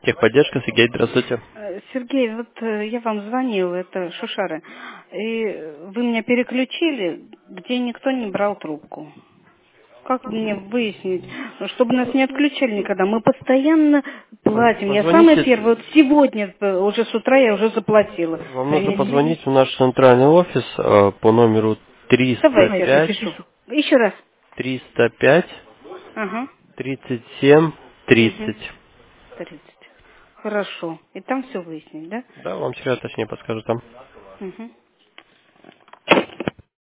Техподдержка, Сергей, здравствуйте. Сергей, вот я вам звонила, это Шушара, и вы меня переключили, где никто не брал трубку. Как мне выяснить, чтобы нас не отключали никогда? Мы постоянно платим. Я самая Позвоните, первая, вот сегодня, уже с утра я уже заплатила. вам нужно позвонить в наш центральный офис по номеру Давайте я 305 запишу. Еще раз. 305 Ага. 37 Угу. 30. 30. Хорошо. И там все выяснить, да? Да, вам сейчас точнее подскажу там. Угу.